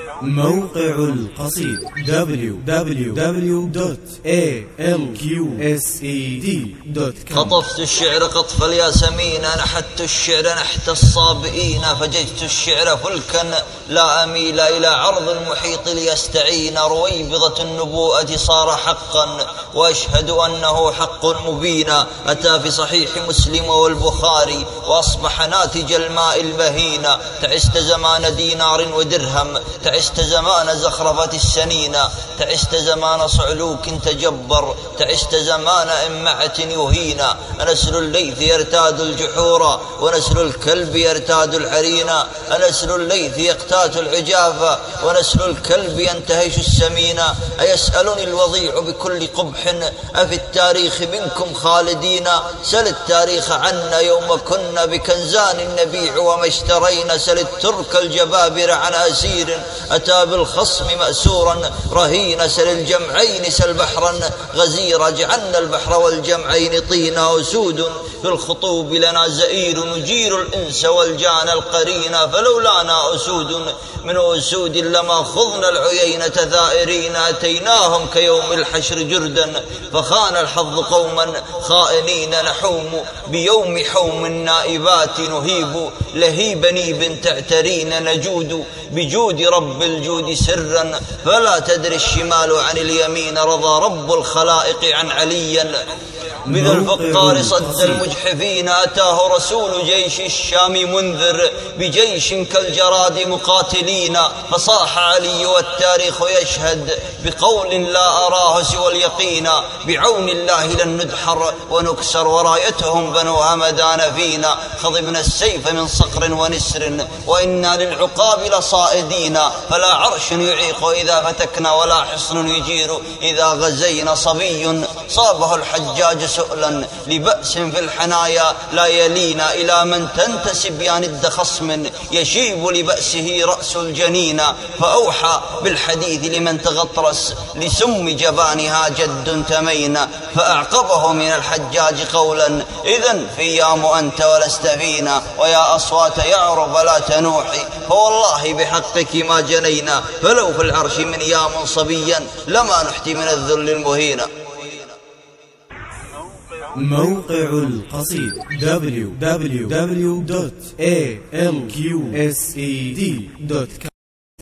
موقع القصيد www.alqsed.com. قطفت الشعر قطف الياسمين، نحت الشعر نحت الصابئين، فججت الشعر فلكا لا أميل إلى عرض المحيط ليستعين. رويبضة النبوءة صار حقا وأشهد أنه حق مبين، أتى في صحيح مسلم والبخاري وأصبح ناتج الماء البهين. تعست زمان دينار ودرهم، تعست زمان زخرفة السنين، تعست زمان صعلوك تجبر، تعست زمان إمعة يهين. نسل الليث يرتاد الجحور ونسل الكلب يرتاد العرين، نسل الليث يقتات العجاف ونسل الكلب ينتهش السمين. أيسألني الوضيع بكل قبح أفي التاريخ منكم خالدين؟ سل التاريخ عنا يوم كنا بكنزان نبيع وما اشترينا. سل الترك الجبابر عن أسير أتى بالخصم مأسورا رهين. سل الجمعين سل بحرا غزيرا جعلنا البحر والجمعين طينا. أسود في الخطوب لنا زئير نجير الإنس والجان القرين، فلولانا أسود من أسود لما خضنا العيينة ثائرين. أتيناهم كيوم الحشر جردا فخان الحظ قوما خائنين. نحوم بيوم حوم النائبات نهيب لهيب نيب تعترين. نجود بجود رب الجود سرا فلا تدري الشمال عن اليمين. رضى رب الخلائق عن عليا بذا الفقار صد المجحفين. أتاه رسول جيش الشام منذر بجيش كالجراد مقاتلين. فصاح علي والتاريخ يشهد بقول لا أراه سوى اليقين. بعون الله لن ندحر ونكسر ورايتهم بنو همدان فينا. خضبنا السيف من صقر ونسر وإنا للعقاب لصائدين. فلا عرش يعيق إذا فتكنا ولا حصن يجير إذا غزينا. صبي صابه الحجاج سؤلا لبأس في الحنايا لا يلينا. إلى من تنتسب يا ند خصم يشيب لبأسه رأس الجنين. فأوحى بالحديث لمن تغطرس لسم جبانها جد تمينا. فأعقبه من الحجاج قولا إذن فيام أنت ولست فينا. ويا أصوات يعرب لا تنوحي فوالله بحقك ما جنينا. فلو في العرش من يام صبيا لما نحتي من الذل المهين. موقع القصيد www.alqsed.com.